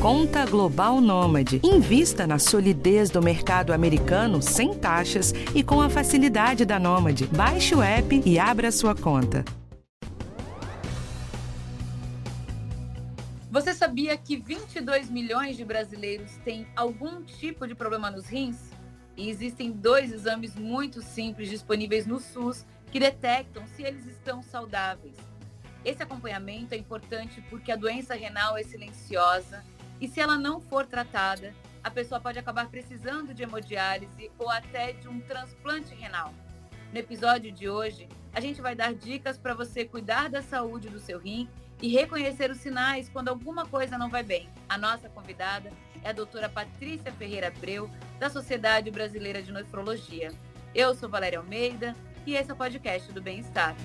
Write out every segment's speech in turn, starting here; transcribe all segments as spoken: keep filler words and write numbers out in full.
Conta Global Nômade. Invista na solidez do mercado americano sem taxas e com a facilidade da Nômade. Baixe o app e abra sua conta. Você sabia que vinte e dois milhões de brasileiros têm algum tipo de problema nos rins? E existem dois exames muito simples disponíveis no SUS que detectam se eles estão saudáveis. Esse acompanhamento é importante porque a doença renal é silenciosa e se ela não for tratada, a pessoa pode acabar precisando de hemodiálise ou até de um transplante renal. No episódio de hoje, a gente vai dar dicas para você cuidar da saúde do seu rim e reconhecer os sinais quando alguma coisa não vai bem. A nossa convidada é a doutora Patrícia Ferreira Abreu, da Sociedade Brasileira de Nefrologia. Eu sou Valéria Almeida e esse é o podcast do Bem-Estar.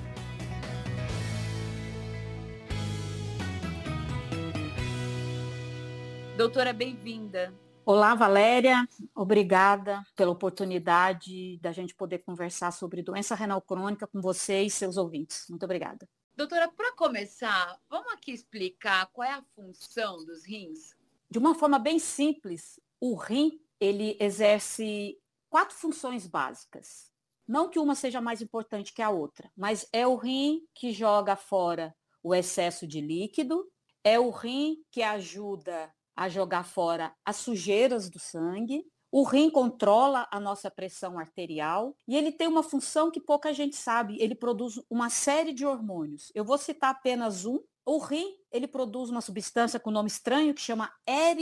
Doutora, bem-vinda. Olá, Valéria. Obrigada pela oportunidade da gente poder conversar sobre doença renal crônica com você e seus ouvintes. Muito obrigada. Doutora, para começar, vamos aqui explicar qual é a função dos rins? De uma forma bem simples, o rim, ele exerce quatro funções básicas. Não que uma seja mais importante que a outra, mas é o rim que joga fora o excesso de líquido, é o rim que ajuda a jogar fora as sujeiras do sangue, o rim controla a nossa pressão arterial e ele tem uma função que pouca gente sabe, ele produz uma série de hormônios. Eu vou citar apenas um. O rim, ele produz uma substância com nome estranho que chama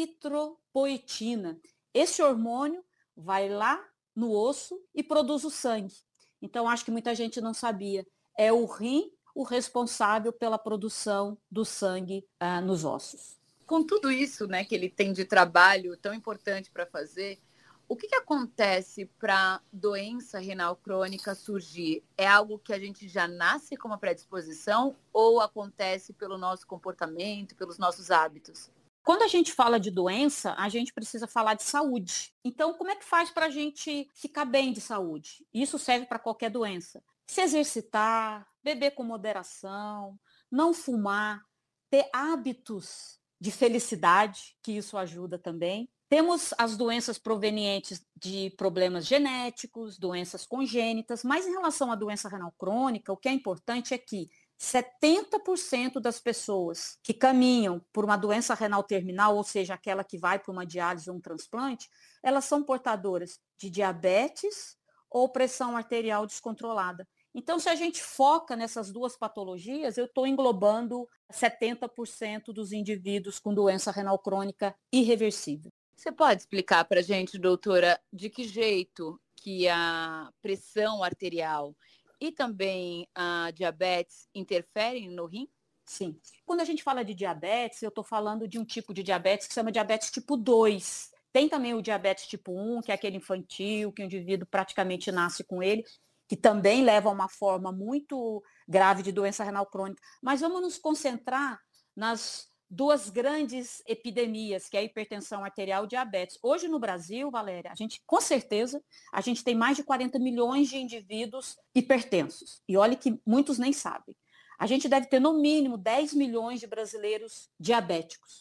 eritropoetina. Esse hormônio vai lá no osso e produz o sangue. Então, acho que muita gente não sabia. É o rim o responsável pela produção do sangue ah, nos ossos. Com tudo isso, né, que ele tem de trabalho tão importante para fazer, o que, que acontece para doença renal crônica surgir? É algo que a gente já nasce com uma predisposição ou acontece pelo nosso comportamento, pelos nossos hábitos? Quando a gente fala de doença, a gente precisa falar de saúde. Então, como é que faz para a gente ficar bem de saúde? Isso serve para qualquer doença. Se exercitar, beber com moderação, não fumar, ter hábitos de felicidade, que isso ajuda também. Temos as doenças provenientes de problemas genéticos, doenças congênitas, mas em relação à doença renal crônica, o que é importante é que setenta por cento das pessoas que caminham por uma doença renal terminal, ou seja, aquela que vai para uma diálise ou um transplante, elas são portadoras de diabetes ou pressão arterial descontrolada. Então, se a gente foca nessas duas patologias, eu estou englobando setenta por cento dos indivíduos com doença renal crônica irreversível. Você pode explicar para a gente, doutora, de que jeito que a pressão arterial e também a diabetes interferem no rim? Sim. Quando a gente fala de diabetes, eu estou falando de um tipo de diabetes que se chama diabetes tipo dois. Tem também o diabetes tipo um, que é aquele infantil, que o indivíduo praticamente nasce com ele, que também leva a uma forma muito grave de doença renal crônica. Mas vamos nos concentrar nas duas grandes epidemias, que é a hipertensão arterial e o diabetes. Hoje no Brasil, Valéria, a gente, com certeza, a gente tem mais de quarenta milhões de indivíduos hipertensos. E olha que muitos nem sabem. A gente deve ter, no mínimo, dez milhões de brasileiros diabéticos.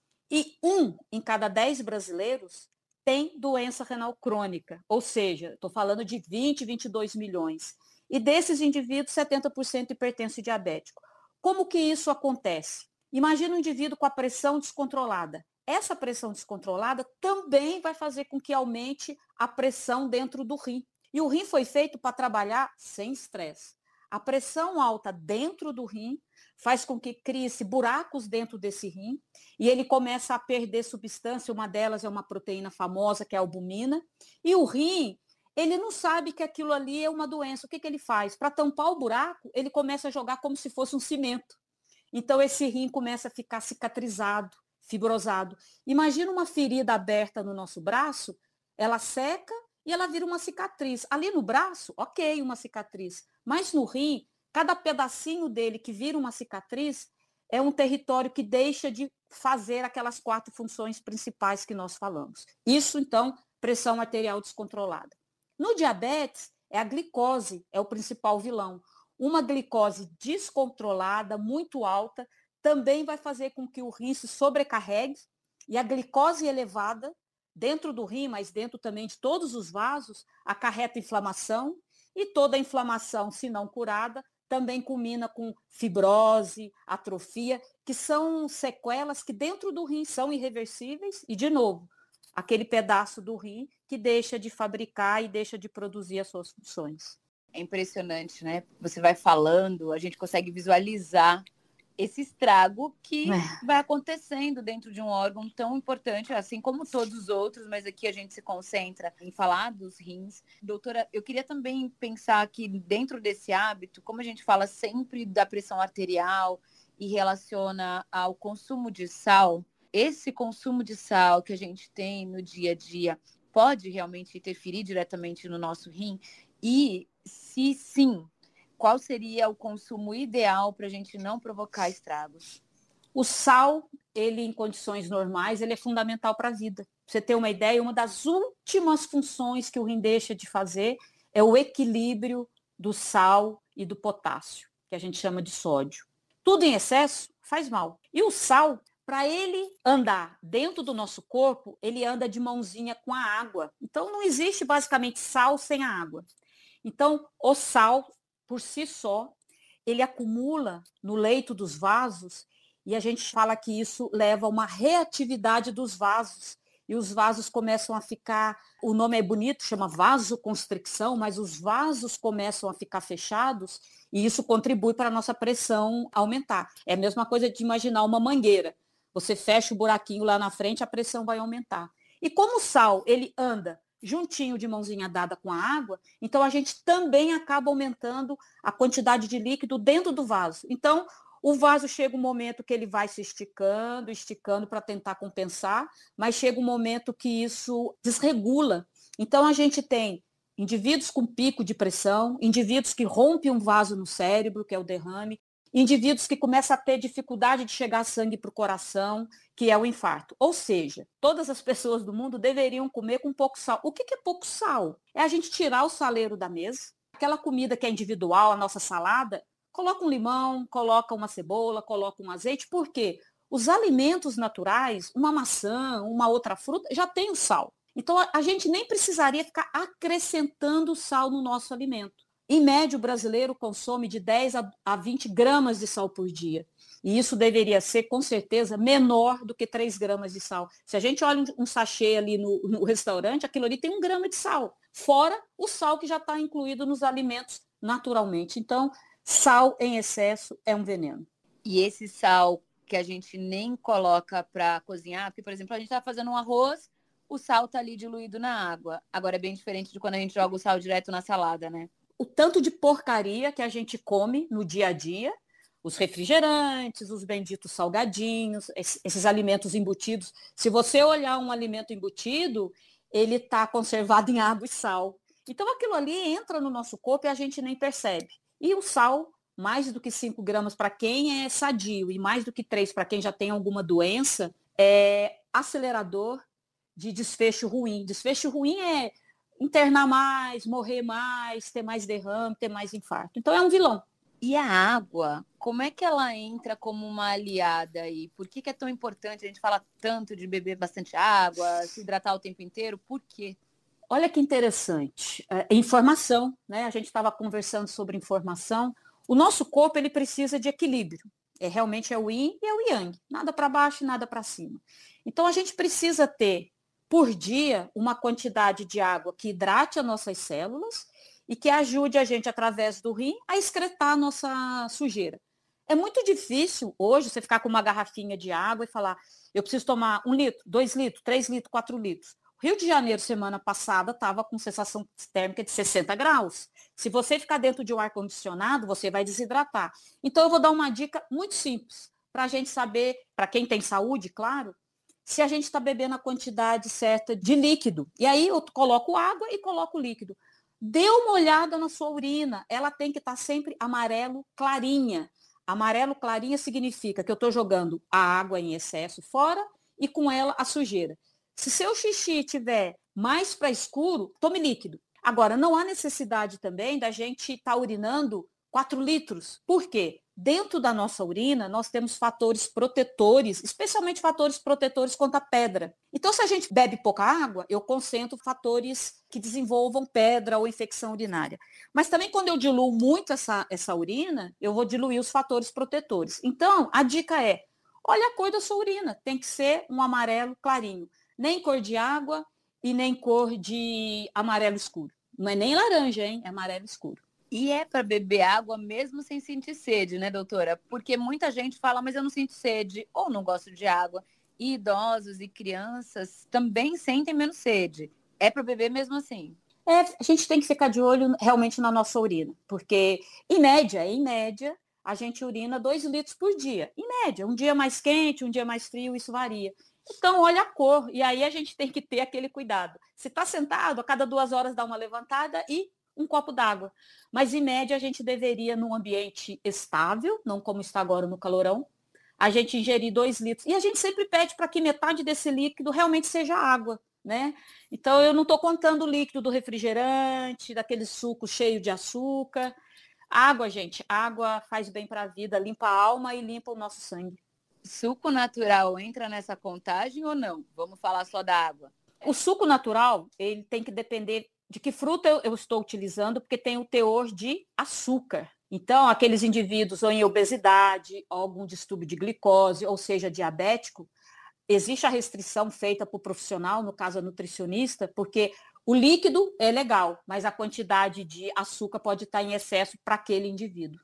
E um em cada dez brasileiros tem doença renal crônica. Ou seja, estou falando de vinte, vinte e dois milhões. E desses indivíduos, setenta por cento hipertenso e diabético. Como que isso acontece? Imagina um indivíduo com a pressão descontrolada. Essa pressão descontrolada também vai fazer com que aumente a pressão dentro do rim. E o rim foi feito para trabalhar sem estresse. A pressão alta dentro do rim faz com que crie-se buracos dentro desse rim e ele começa a perder substância. Uma delas é uma proteína famosa, que é a albumina. E o rim, ele não sabe que aquilo ali é uma doença. O que, que ele faz? Para tampar o buraco, ele começa a jogar como se fosse um cimento. Então, esse rim começa a ficar cicatrizado, fibrosado. Imagina uma ferida aberta no nosso braço, ela seca e ela vira uma cicatriz. Ali no braço, ok, uma cicatriz. Mas no rim, cada pedacinho dele que vira uma cicatriz é um território que deixa de fazer aquelas quatro funções principais que nós falamos. Isso, então, pressão arterial descontrolada. No diabetes, é a glicose, é o principal vilão. Uma glicose descontrolada, muito alta, também vai fazer com que o rim se sobrecarregue E a glicose elevada dentro do rim, mas dentro também de todos os vasos, acarreta inflamação, e toda a inflamação, se não curada, também culmina com fibrose, atrofia, que são sequelas que dentro do rim são irreversíveis, e, de novo, aquele pedaço do rim que deixa de fabricar e deixa de produzir as suas funções. É impressionante, né? Você vai falando, a gente consegue visualizar esse estrago que é. vai acontecendo dentro de um órgão tão importante, assim como todos os outros, mas aqui a gente se concentra em falar dos rins. Doutora, eu queria também pensar que dentro desse hábito, como a gente fala sempre da pressão arterial e relaciona ao consumo de sal, esse consumo de sal que a gente tem no dia a dia pode realmente interferir diretamente no nosso rim? E se sim, qual seria o consumo ideal para a gente não provocar estragos? O sal, ele em condições normais, ele é fundamental para a vida. Pra você ter uma ideia, uma das últimas funções que o rim deixa de fazer é o equilíbrio do sal e do potássio, que a gente chama de sódio. Tudo em excesso faz mal. E o sal, para ele andar dentro do nosso corpo, ele anda de mãozinha com a água. Então, não existe basicamente sal sem a água. Então, o sal, por si só, ele acumula no leito dos vasos e a gente fala que isso leva a uma reatividade dos vasos. E os vasos começam a ficar, o nome é bonito, chama vasoconstricção, mas os vasos começam a ficar fechados e isso contribui para a nossa pressão aumentar. É a mesma coisa de imaginar uma mangueira. Você fecha o buraquinho lá na frente, a pressão vai aumentar. E como o sal, ele anda juntinho de mãozinha dada com a água, então a gente também acaba aumentando a quantidade de líquido dentro do vaso. Então, o vaso chega um momento que ele vai se esticando, esticando para tentar compensar, mas chega um momento que isso desregula. Então, a gente tem indivíduos com pico de pressão, indivíduos que rompem um vaso no cérebro, que é o derrame, indivíduos que começam a ter dificuldade de chegar sangue para o coração, que é o infarto. Ou seja, todas as pessoas do mundo deveriam comer com pouco sal. O que é pouco sal? É a gente tirar o saleiro da mesa, aquela comida que é individual, a nossa salada, coloca um limão, coloca uma cebola, coloca um azeite, por quê? Os alimentos naturais, uma maçã, uma outra fruta, já tem o sal. Então, a gente nem precisaria ficar acrescentando sal no nosso alimento. Em média, o brasileiro consome de dez a vinte gramas de sal por dia. E isso deveria ser, com certeza, menor do que três gramas de sal. Se a gente olha um sachê ali no, no restaurante, aquilo ali tem um grama de sal. Fora o sal que já está incluído nos alimentos naturalmente. Então, sal em excesso é um veneno. E esse sal que a gente nem coloca para cozinhar, porque, por exemplo, a gente está fazendo um arroz, o sal está ali diluído na água. Agora é bem diferente de quando a gente joga o sal direto na salada, né? O tanto de porcaria que a gente come no dia a dia, os refrigerantes, os benditos salgadinhos, esses alimentos embutidos. Se você olhar um alimento embutido, ele está conservado em água e sal. Então, aquilo ali entra no nosso corpo e a gente nem percebe. E o sal, mais do que cinco gramas para quem é sadio e mais do que três para quem já tem alguma doença, é acelerador de desfecho ruim. Desfecho ruim é internar mais, morrer mais, ter mais derrame, ter mais infarto. Então, é um vilão. E a água, como é que ela entra como uma aliada aí? Por que que é tão importante? A gente fala tanto de beber bastante água, se hidratar o tempo inteiro. Por quê? Olha que interessante. É, informação, né? A gente estava conversando sobre informação. O nosso corpo, ele precisa de equilíbrio. É, realmente é o yin e é o yang. Nada para baixo e nada para cima. Então, a gente precisa ter, por dia, uma quantidade de água que hidrate as nossas células e que ajude a gente, através do rim, a excretar a nossa sujeira. É muito difícil hoje você ficar com uma garrafinha de água e falar, eu preciso tomar um litro, dois litros, três litros, quatro litros. Rio de Janeiro, semana passada, estava com sensação térmica de sessenta graus. Se você ficar dentro de um ar-condicionado, você vai desidratar. Então, eu vou dar uma dica muito simples, para a gente saber, para quem tem saúde, claro, se a gente está bebendo a quantidade certa de líquido. E aí, eu coloco água e coloco líquido. Dê uma olhada na sua urina. Ela tem que estar sempre amarelo clarinha. Amarelo clarinha significa que eu estou jogando a água em excesso fora e com ela a sujeira. Se seu xixi tiver mais para escuro, tome líquido. Agora, não há necessidade também da gente estar tá urinando quatro litros. Por quê? Dentro da nossa urina, nós temos fatores protetores, especialmente fatores protetores contra a pedra. Então, se a gente bebe pouca água, eu concentro fatores que desenvolvam pedra ou infecção urinária. Mas também, quando eu diluo muito essa, essa urina, eu vou diluir os fatores protetores. Então, a dica é, olha a cor da sua urina, tem que ser um amarelo clarinho. Nem cor de água e nem cor de amarelo escuro. Não é nem laranja, hein? É amarelo escuro. E é para beber água mesmo sem sentir sede, né, doutora? Porque muita gente fala, mas eu não sinto sede, ou não gosto de água. E idosos e crianças também sentem menos sede. É para beber mesmo assim? É, a gente tem que ficar de olho realmente na nossa urina, porque, em média, em média, a gente urina dois litros por dia. Em média, um dia mais quente, um dia mais frio, isso varia. Então, olha a cor, e aí a gente tem que ter aquele cuidado. Se está sentado, a cada duas horas dá uma levantada e um copo d'água. Mas, em média, a gente deveria, num ambiente estável, não como está agora no calorão, a gente ingerir dois litros. E a gente sempre pede para que metade desse líquido realmente seja água, né? Então, eu não estou contando o líquido do refrigerante, daquele suco cheio de açúcar. Água, gente, água faz bem para a vida, limpa a alma e limpa o nosso sangue. Suco natural entra nessa contagem ou não? Vamos falar só da água. O suco natural, ele tem que depender de que fruta eu, eu estou utilizando, porque tem o teor de açúcar. Então, aqueles indivíduos ou em obesidade, ou algum distúrbio de glicose, ou seja, diabético, existe a restrição feita por profissional, no caso a nutricionista, porque o líquido é legal, mas a quantidade de açúcar pode estar em excesso para aquele indivíduo.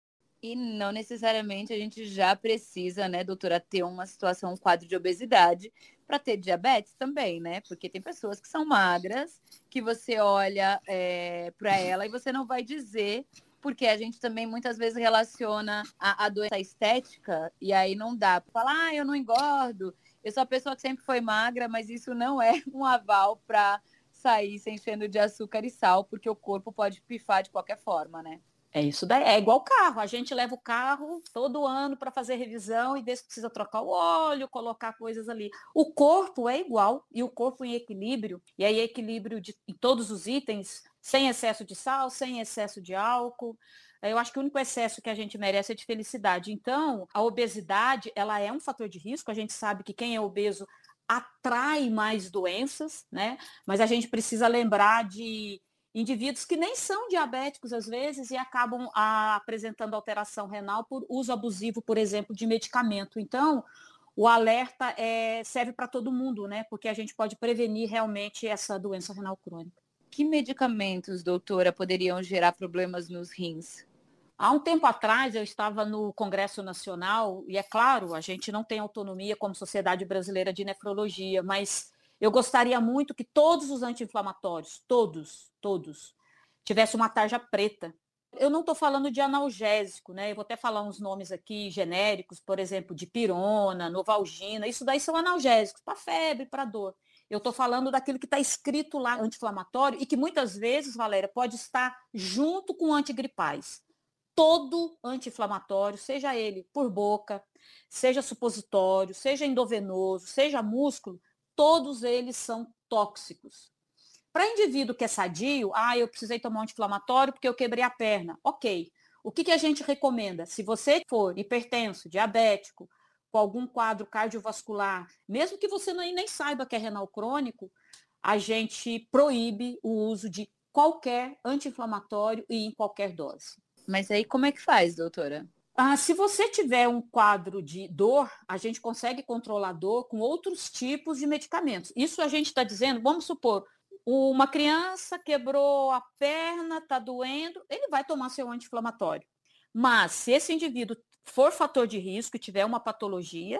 E não necessariamente a gente já precisa, né, doutora, ter uma situação, um quadro de obesidade para ter diabetes também, né? Porque tem pessoas que são magras, que você olha é, para ela e você não vai dizer, porque a gente também muitas vezes relaciona a, a doença estética e aí não dá para falar, ah, eu não engordo, eu sou a pessoa que sempre foi magra, mas isso não é um aval para sair se enchendo de açúcar e sal, porque o corpo pode pifar de qualquer forma, né? É isso daí, é igual carro, a gente leva o carro todo ano para fazer revisão e vê se precisa trocar o óleo, colocar coisas ali. O corpo é igual, e o corpo em equilíbrio, e aí equilíbrio de, em todos os itens, sem excesso de sal, sem excesso de álcool. Eu acho que o único excesso que a gente merece é de felicidade. Então, a obesidade, ela é um fator de risco, a gente sabe que quem é obeso atrai mais doenças, né? Mas a gente precisa lembrar de indivíduos que nem são diabéticos às vezes e acabam a, apresentando alteração renal por uso abusivo, por exemplo, de medicamento. Então, o alerta é, serve para todo mundo, né? Porque a gente pode prevenir realmente essa doença renal crônica. Que medicamentos, doutora, poderiam gerar problemas nos rins? Há um tempo atrás, eu estava no Congresso Nacional, e é claro, a gente não tem autonomia como Sociedade Brasileira de Nefrologia, mas eu gostaria muito que todos os anti-inflamatórios, todos, todos, tivessem uma tarja preta. Eu não estou falando de analgésico, né? Eu vou até falar uns nomes aqui genéricos, por exemplo, de pirona, novalgina, isso daí são analgésicos, para febre, para dor. Eu estou falando daquilo que está escrito lá, anti-inflamatório, e que muitas vezes, Valéria, pode estar junto com antigripais. Todo anti-inflamatório, seja ele por boca, seja supositório, seja endovenoso, seja músculo, todos eles são tóxicos. Para indivíduo que é sadio, ah, eu precisei tomar um anti-inflamatório porque eu quebrei a perna. Ok. O que, que a gente recomenda? Se você for hipertenso, diabético, com algum quadro cardiovascular, mesmo que você nem, nem saiba que é renal crônico, a gente proíbe o uso de qualquer anti-inflamatório e em qualquer dose. Mas aí como é que faz, doutora? Ah, se você tiver um quadro de dor, a gente consegue controlar a dor com outros tipos de medicamentos. Isso a gente está dizendo, vamos supor, uma criança quebrou a perna, está doendo, ele vai tomar seu anti-inflamatório. Mas se esse indivíduo for fator de risco e tiver uma patologia,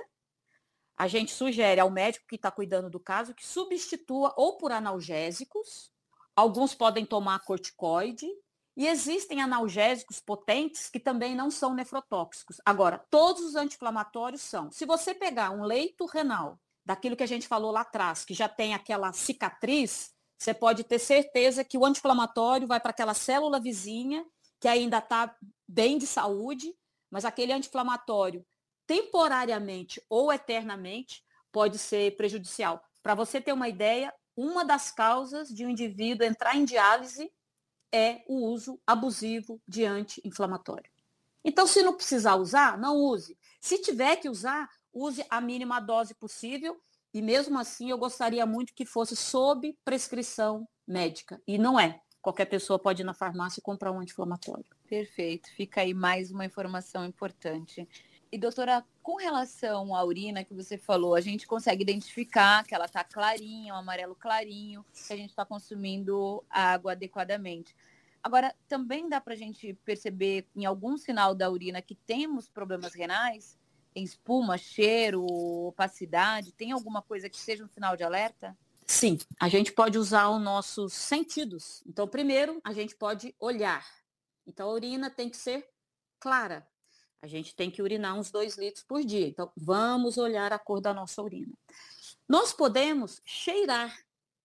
a gente sugere ao médico que está cuidando do caso que substitua ou por analgésicos, alguns podem tomar corticoide, e existem analgésicos potentes que também não são nefrotóxicos. Agora, todos os anti-inflamatórios são. Se você pegar um leito renal, daquilo que a gente falou lá atrás, que já tem aquela cicatriz, você pode ter certeza que o anti-inflamatório vai para aquela célula vizinha, que ainda está bem de saúde, mas aquele anti-inflamatório, temporariamente ou eternamente, pode ser prejudicial. Para você ter uma ideia, uma das causas de um indivíduo entrar em diálise é o uso abusivo de anti-inflamatório. Então, se não precisar usar, não use. Se tiver que usar, use a mínima dose possível e mesmo assim eu gostaria muito que fosse sob prescrição médica. E não é. Qualquer pessoa pode ir na farmácia e comprar um anti-inflamatório. Perfeito. Fica aí mais uma informação importante. E, doutora, com relação à urina que você falou, a gente consegue identificar que ela está clarinha, um amarelo clarinho, que a gente está consumindo água adequadamente. Agora, também dá para a gente perceber em algum sinal da urina que temos problemas renais? Tem espuma, cheiro, opacidade? Tem alguma coisa que seja um sinal de alerta? Sim, a gente pode usar os nossos sentidos. Então, primeiro, a gente pode olhar. Então, a urina tem que ser clara. A gente tem que urinar uns dois litros por dia. Então, vamos olhar a cor da nossa urina. Nós podemos cheirar.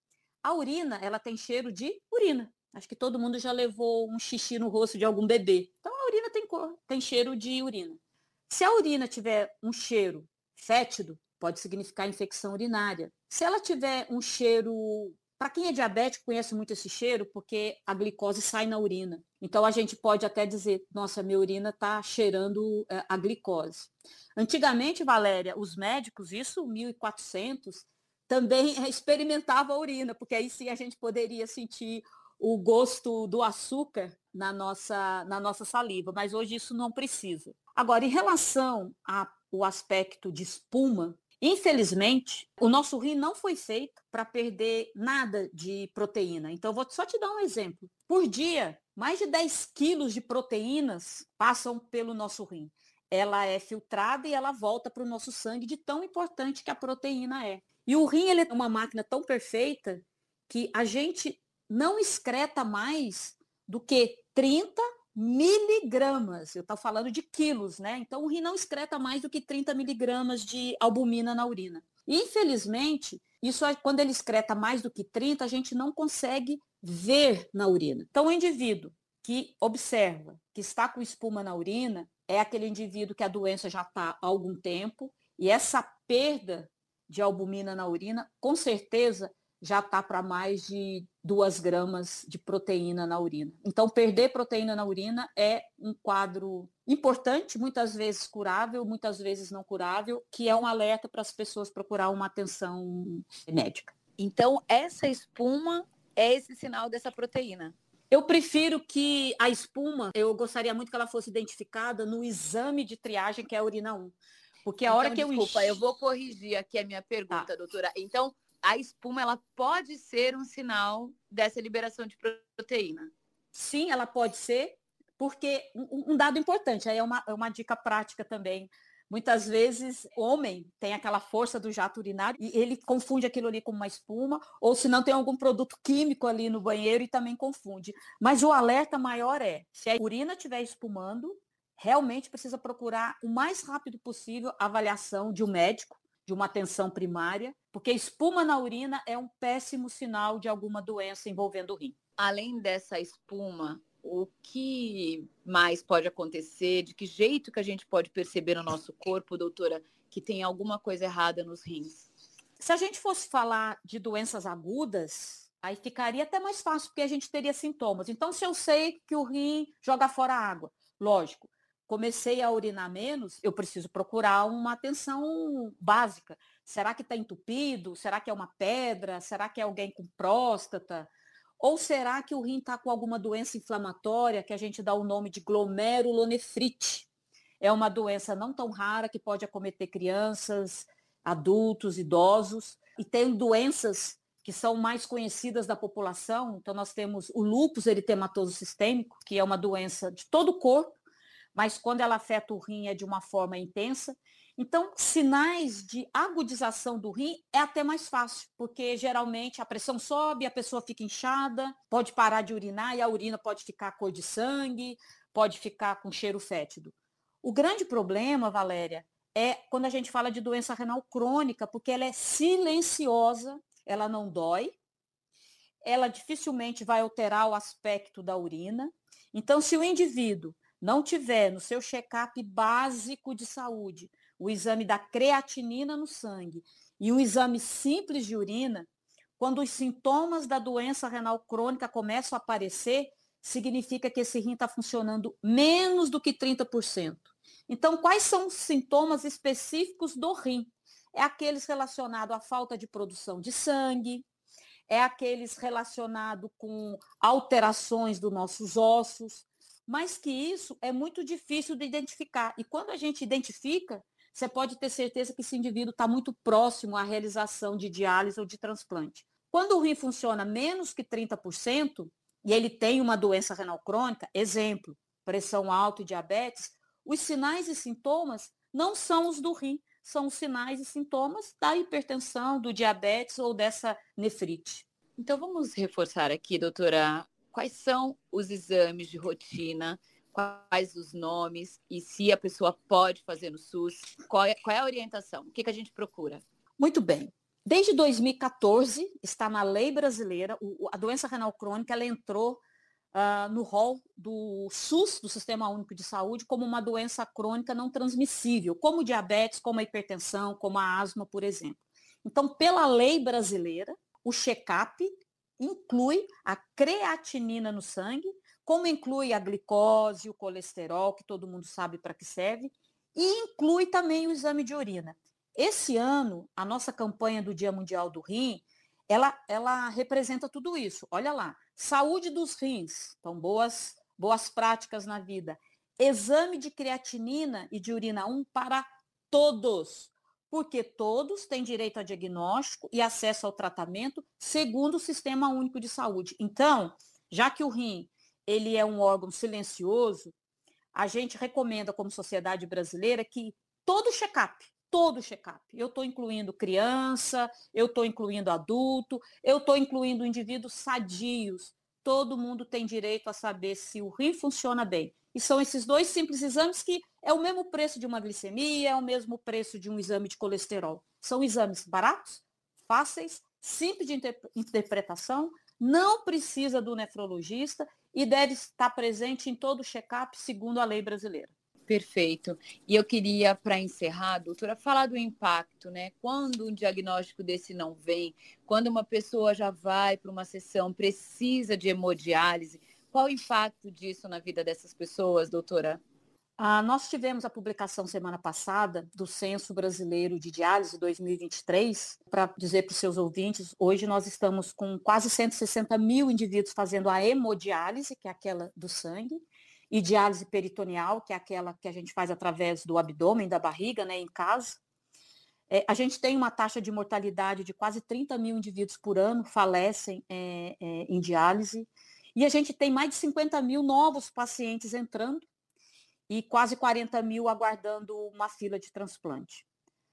A urina, ela tem cheiro de urina. Acho que todo mundo já levou um xixi no rosto de algum bebê. Então, a urina tem cor, tem cheiro de urina. Se a urina tiver um cheiro fétido, pode significar infecção urinária. Se ela tiver um cheiro... Para quem é diabético, conhece muito esse cheiro, porque a glicose sai na urina. Então, a gente pode até dizer, nossa, minha urina está cheirando é, a glicose. Antigamente, Valéria, os médicos, isso mil e quatrocentos, também experimentavam a urina, porque aí sim a gente poderia sentir o gosto do açúcar na nossa, na nossa saliva, mas hoje isso não precisa. Agora, em relação ao aspecto de espuma, infelizmente, o nosso rim não foi feito para perder nada de proteína. Então, vou só te dar um exemplo. Por dia, mais de dez quilos de proteínas passam pelo nosso rim. Ela é filtrada e ela volta para o nosso sangue de tão importante que a proteína é. E o rim ele é uma máquina tão perfeita que a gente não excreta mais do que trinta miligramas. Eu estou falando de quilos, né? Então, o rim não excreta mais do que trinta miligramas de albumina na urina. Infelizmente, isso quando ele excreta mais do que trinta, a gente não consegue ver na urina. Então, o indivíduo que observa que está com espuma na urina é aquele indivíduo que a doença já está há algum tempo e essa perda de albumina na urina, com certeza, já está para mais de duas gramas de proteína na urina. Então, perder proteína na urina é um quadro importante, muitas vezes curável, muitas vezes não curável, que é um alerta para as pessoas procurar uma atenção médica. Então, essa espuma é esse sinal dessa proteína? Eu prefiro que a espuma, eu gostaria muito que ela fosse identificada no exame de triagem, que é a urina um. Porque a então, hora que desculpa, eu... Desculpa, eu vou corrigir aqui a minha pergunta, tá. doutora. Então, a espuma, ela pode ser um sinal dessa liberação de proteína? Sim, ela pode ser, porque um, um dado importante, aí é uma, é uma dica prática também. Muitas vezes, o homem tem aquela força do jato urinário e ele confunde aquilo ali com uma espuma, ou se não tem algum produto químico ali no banheiro e também confunde. Mas o alerta maior é, se a urina estiver espumando, realmente precisa procurar o mais rápido possível a avaliação de um médico, de uma atenção primária, porque espuma na urina é um péssimo sinal de alguma doença envolvendo o rim. Além dessa espuma, o que mais pode acontecer? De que jeito que a gente pode perceber no nosso corpo, doutora, que tem alguma coisa errada nos rins? Se a gente fosse falar de doenças agudas, aí ficaria até mais fácil, porque a gente teria sintomas. Então, se eu sei que o rim joga fora água, lógico, comecei a urinar menos, eu preciso procurar uma atenção básica. Será que está entupido? Será que é uma pedra? Será que é alguém com próstata? Ou será que o rim está com alguma doença inflamatória, que a gente dá o nome de glomerulonefrite? É uma doença não tão rara que pode acometer crianças, adultos, idosos. E tem doenças que são mais conhecidas da população. Então, nós temos o lúpus eritematoso sistêmico, que é uma doença de todo o corpo, mas quando ela afeta o rim é de uma forma intensa. Então, sinais de agudização do rim é até mais fácil, porque geralmente a pressão sobe, a pessoa fica inchada, pode parar de urinar e a urina pode ficar cor de sangue, pode ficar com cheiro fétido. O grande problema, Valéria, é quando a gente fala de doença renal crônica, porque ela é silenciosa, ela não dói, ela dificilmente vai alterar o aspecto da urina. Então, se o indivíduo não tiver no seu check-up básico de saúde o exame da creatinina no sangue e um exame simples de urina, quando os sintomas da doença renal crônica começam a aparecer, significa que esse rim está funcionando menos do que trinta por cento. Então, quais são os sintomas específicos do rim? É aqueles relacionados à falta de produção de sangue, é aqueles relacionados com alterações dos nossos ossos, mas que isso é muito difícil de identificar. E quando a gente identifica, você pode ter certeza que esse indivíduo está muito próximo à realização de diálise ou de transplante. Quando o rim funciona menos que trinta por cento, e ele tem uma doença renal crônica, exemplo, pressão alta e diabetes, os sinais e sintomas não são os do rim, são os sinais e sintomas da hipertensão, do diabetes ou dessa nefrite. Então vamos reforçar aqui, doutora, quais são os exames de rotina, quais os nomes e se a pessoa pode fazer no SUS, qual é, qual é a orientação, o que, que a gente procura? Muito bem. Desde dois mil e catorze, está na lei brasileira, o, a doença renal crônica ela entrou uh, no rol do SUS, do Sistema Único de Saúde, como uma doença crônica não transmissível, como diabetes, como a hipertensão, como a asma, por exemplo. Então, pela lei brasileira, o check-up inclui a creatinina no sangue, como inclui a glicose, o colesterol, que todo mundo sabe para que serve, e inclui também o exame de urina. Esse ano, a nossa campanha do Dia Mundial do Rim, ela, ela representa tudo isso. Olha lá, saúde dos rins, então boas, boas práticas na vida. Exame de creatinina e de urina um para todos, porque todos têm direito a diagnóstico e acesso ao tratamento segundo o Sistema Único de Saúde. Então, já que o rim ele é um órgão silencioso, a gente recomenda como sociedade brasileira que todo check-up, todo check-up. Eu estou incluindo criança, eu estou incluindo adulto, eu estou incluindo indivíduos sadios. Todo mundo tem direito a saber se o rim funciona bem. E são esses dois simples exames que é o mesmo preço de uma glicemia, é o mesmo preço de um exame de colesterol. São exames baratos, fáceis, simples de inter- interpretação, não precisa do nefrologista e deve estar presente em todo o check-up segundo a lei brasileira. Perfeito. E eu queria, para encerrar, doutora, falar do impacto, né? Quando um diagnóstico desse não vem, quando uma pessoa já vai para uma sessão, precisa de hemodiálise, qual o impacto disso na vida dessas pessoas, doutora? Ah, nós tivemos a publicação semana passada do Censo Brasileiro de Diálise dois mil e vinte e três, para dizer para os seus ouvintes, hoje nós estamos com quase cento e sessenta mil indivíduos fazendo a hemodiálise, que é aquela do sangue, e diálise peritoneal, que é aquela que a gente faz através do abdômen, da barriga, né, em casa. É, a gente tem uma taxa de mortalidade de quase trinta mil indivíduos por ano falecem é, é, em diálise, e a gente tem mais de cinquenta mil novos pacientes entrando, e quase quarenta mil aguardando uma fila de transplante.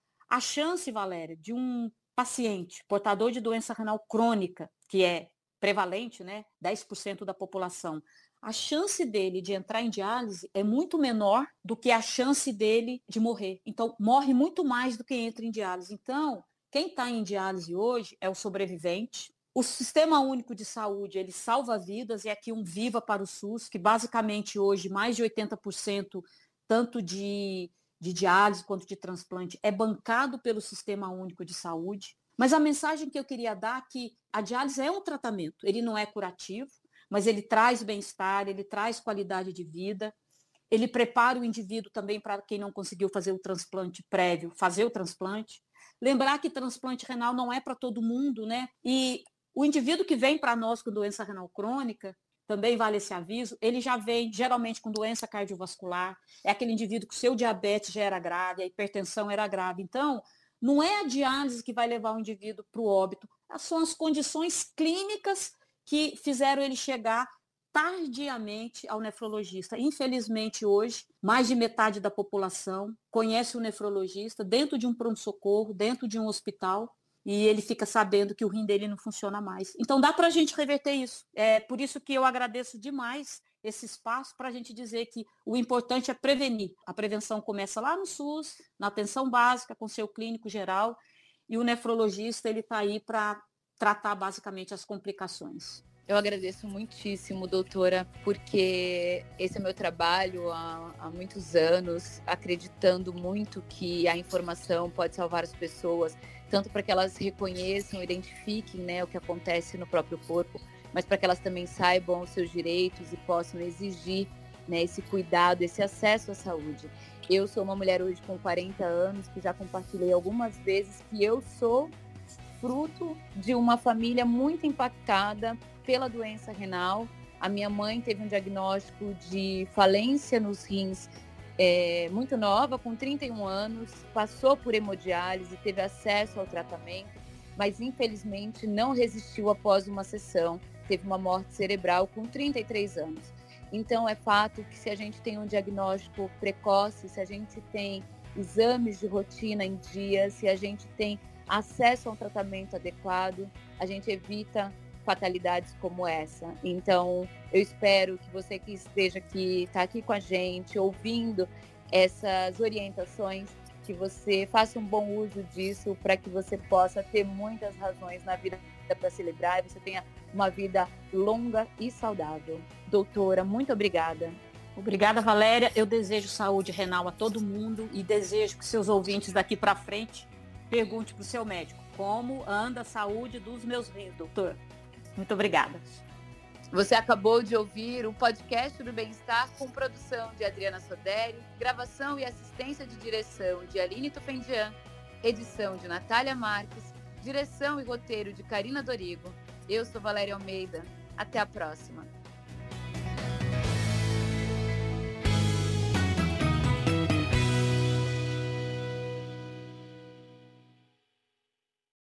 A chance, Valéria, de um paciente portador de doença renal crônica, que é prevalente, né, dez por cento da população, a chance dele de entrar em diálise é muito menor do que a chance dele de morrer. Então, morre muito mais do que entra em diálise. Então, quem está em diálise hoje é o sobrevivente. O Sistema Único de Saúde, ele salva vidas, e aqui um viva para o SUS, que basicamente hoje mais de oitenta por cento, tanto de, de diálise quanto de transplante, é bancado pelo Sistema Único de Saúde. Mas a mensagem que eu queria dar é que a diálise é um tratamento, ele não é curativo, mas ele traz bem-estar, ele traz qualidade de vida, ele prepara o indivíduo também para quem não conseguiu fazer o transplante prévio, fazer o transplante. Lembrar que transplante renal não é para todo mundo, né? E o indivíduo que vem para nós com doença renal crônica, também vale esse aviso, ele já vem geralmente com doença cardiovascular, é aquele indivíduo que o seu diabetes já era grave, a hipertensão era grave. Então, não é a diálise que vai levar o indivíduo para o óbito, são as condições clínicas que fizeram ele chegar tardiamente ao nefrologista. Infelizmente, hoje, mais de metade da população conhece o nefrologista dentro de um pronto-socorro, dentro de um hospital, e ele fica sabendo que o rim dele não funciona mais. Então, dá para a gente reverter isso. É por isso que eu agradeço demais esse espaço para a gente dizer que o importante é prevenir. A prevenção começa lá no SUS, na atenção básica, com seu clínico geral, e o nefrologista ele está aí para tratar basicamente as complicações. Eu agradeço muitíssimo, doutora, porque esse é meu trabalho há, há muitos anos, acreditando muito que a informação pode salvar as pessoas, tanto para que elas reconheçam, identifiquem, né, o que acontece no próprio corpo, mas para que elas também saibam os seus direitos e possam exigir, né, esse cuidado, esse acesso à saúde. Eu sou uma mulher hoje com quarenta anos, que já compartilhei algumas vezes que eu sou fruto de uma família muito impactada pela doença renal. A minha mãe teve um diagnóstico de falência nos rins é, muito nova, com trinta e um anos, passou por hemodiálise, teve acesso ao tratamento, mas infelizmente não resistiu após uma sessão, teve uma morte cerebral com trinta e três anos. Então é fato que se a gente tem um diagnóstico precoce, se a gente tem exames de rotina em dia, se a gente tem acesso a um tratamento adequado, a gente evita fatalidades como essa. Então, eu espero que você que esteja aqui, está aqui com a gente, ouvindo essas orientações, que você faça um bom uso disso para que você possa ter muitas razões na vida para celebrar e você tenha uma vida longa e saudável. Doutora, muito obrigada. Obrigada, Valéria. Eu desejo saúde renal a todo mundo e desejo que seus ouvintes daqui para frente pergunte para o seu médico como anda a saúde dos meus rins, doutor. Muito obrigada. Você acabou de ouvir o podcast do Bem-Estar com produção de Adriana Soderi, gravação e assistência de direção de Aline Tufendian, edição de Natália Marques, direção e roteiro de Karina Dorigo. Eu sou Valéria Almeida. Até a próxima.